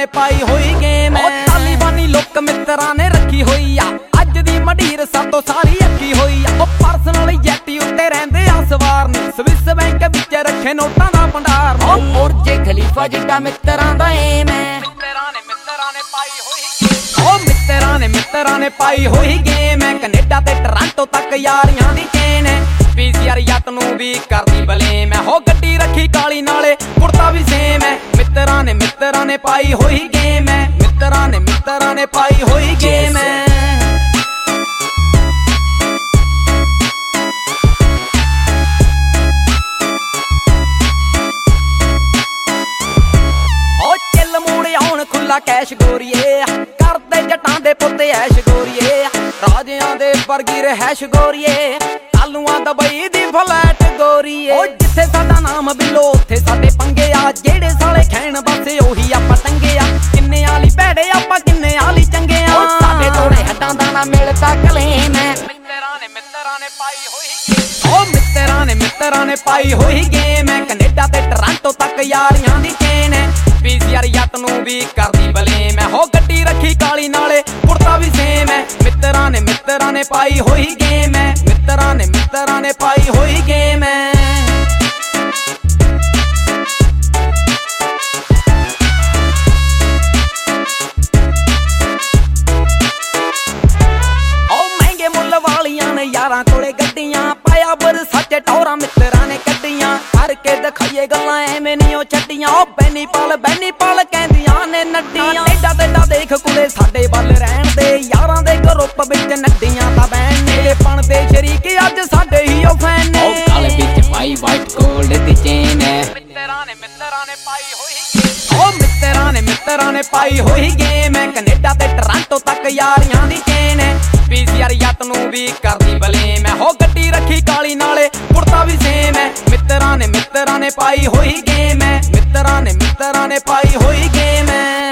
ने पाई हुई गेम है। तालिबानी लुक मित्रां ने रखी हुई आ, अज दी मंडीर सातों सारी अक्की हुई आ। पर्सनल जैटी उत्ते रहिंदे आ सवार नी, स्विस बैंक विच रखे नोटां दा भंडार नी। बुर्ज खलीफा जिड्डा मित्रां दा एम है। मित्रां ने पाई हुई, मित्रां ने पाई हुई गेम है। कनेडा ते टोरंटो तक यारियां दी चेन है। पीसीआर जट नूं भी करदी बलेम है। हो गड्डी रखी काली नाले कुर्ता भी सेम है। मित्रां ने पाई हुई गेम है। मित्रां ने पाई हुई गेम है। ओ चिल मूड़ आउण खुला कैश गोरीए, करदे जटां दे पुत्त ऐश गोरीए। राजियां दे वर्गी रहैश गोरीए, आलूआं दबई दी फ्लैट गोरीए। ओ जिथे साडा नाम बिलो उत्थे साडे पंगे आ, जेड़े साले खैण बसे ओही आपां टंगे आ। किन्ने आली भैड़े आपां किन्ने आली चंगे आ, साडे तोड़े हड्डां दा ना मिलदा कलेम है। मित्रां ने पाई हुई, ओ मित्रां ने पाई हुई गेम है। कनेडा ते टोरंटो तक यारियां दी चेन है। पीसीआर जट नूं भी करदी बलेम है। हो गड्डी रखी काली नाले कुर्ता भी सेम है। मित्रां ने पाई हुई गेम है। मित्रां ने पाई हुई गेम है। यारां कोले गड्डियां पाया बरसाचे टौरां मित्रां ने कड्डियां, करके दिखाइए गल्लां एवें नहीं ओ छड्डियां। ओ बैनी पाल कहंदियां ने नड्डियां। एडा तेडा देख कुड़े साडे बल रहण दे, यारां दे ग्रुप विच नड्डियां तां बैन ने। पण दे शरीक अज साडे ही ओ फैन ने। ओ काले विच पाई वाइट गोल्ड दी चेन है। मित्रां ने पाई हुई, ओ मित्रां ने पाई हुई गेम है। कनेडा ते टोरंटो तक यारियां दी चेन है। पीसीआर जट नूं भी करदी बलेम है। हो गड्डी रखी काली नाले कुर्ता भी सेम है। मित्रां ने पाई हुई गेम है। मित्रां ने पाई हुई गेम है।